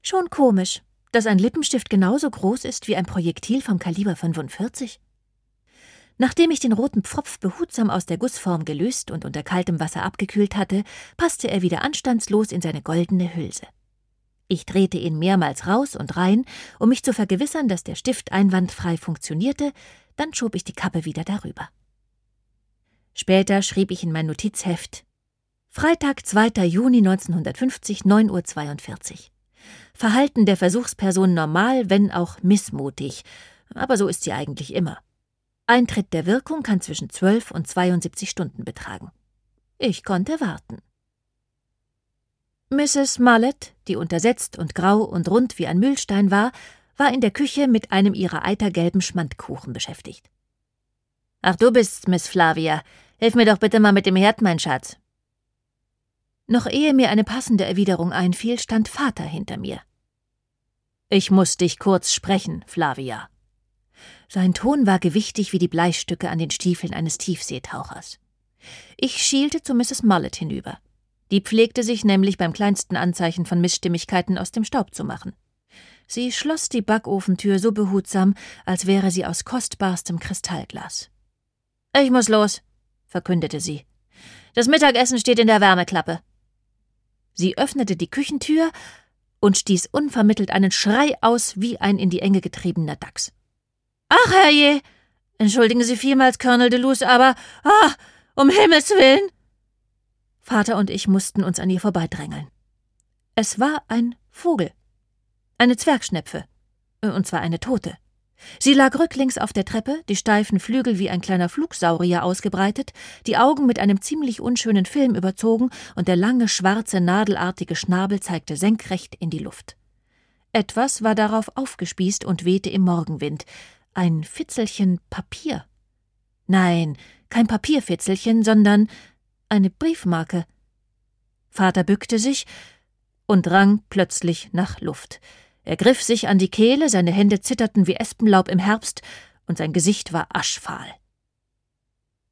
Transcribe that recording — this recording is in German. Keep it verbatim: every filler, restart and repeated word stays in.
Schon komisch, dass ein Lippenstift genauso groß ist wie ein Projektil vom Kaliber fünfundvierzig. Nachdem ich den roten Pfropf behutsam aus der Gussform gelöst und unter kaltem Wasser abgekühlt hatte, passte er wieder anstandslos in seine goldene Hülse. Ich drehte ihn mehrmals raus und rein, um mich zu vergewissern, dass der Stift einwandfrei funktionierte, dann schob ich die Kappe wieder darüber. Später schrieb ich in mein Notizheft: Freitag, zweiter Juni neunzehnhundertfünfzig, neun Uhr zweiundvierzig. Verhalten der Versuchsperson normal, wenn auch missmutig, aber so ist sie eigentlich immer. Eintritt der Wirkung kann zwischen zwölf und zweiundsiebzig Stunden betragen. Ich konnte warten. Misses Mullet, die untersetzt und grau und rund wie ein Mühlstein war, war in der Küche mit einem ihrer eitergelben Schmandkuchen beschäftigt. »Ach, du bist's, Miss Flavia. Hilf mir doch bitte mal mit dem Herd, mein Schatz.« Noch ehe mir eine passende Erwiderung einfiel, stand Vater hinter mir. »Ich muss dich kurz sprechen, Flavia.« Sein Ton war gewichtig wie die Bleistücke an den Stiefeln eines Tiefseetauchers. Ich schielte zu Misses Mullet hinüber. Die pflegte sich nämlich beim kleinsten Anzeichen von Missstimmigkeiten aus dem Staub zu machen. Sie schloss die Backofentür so behutsam, als wäre sie aus kostbarstem Kristallglas. »Ich muss los«, verkündete sie. »Das Mittagessen steht in der Wärmeklappe.« Sie öffnete die Küchentür und stieß unvermittelt einen Schrei aus wie ein in die Enge getriebener Dachs. »Ach, herrje! Entschuldigen Sie vielmals, Colonel de Luz, aber... Ah, um Himmels Willen!« Vater und ich mussten uns an ihr vorbeidrängeln. Es war ein Vogel. Eine Zwergschnepfe. Und zwar eine tote. Sie lag rücklings auf der Treppe, die steifen Flügel wie ein kleiner Flugsaurier ausgebreitet, die Augen mit einem ziemlich unschönen Film überzogen und der lange, schwarze, nadelartige Schnabel zeigte senkrecht in die Luft. Etwas war darauf aufgespießt und wehte im Morgenwind. Ein Fitzelchen Papier. Nein, kein Papierfitzelchen, sondern eine Briefmarke. Vater bückte sich und rang plötzlich nach Luft. Er griff sich an die Kehle, seine Hände zitterten wie Espenlaub im Herbst, und sein Gesicht war aschfahl.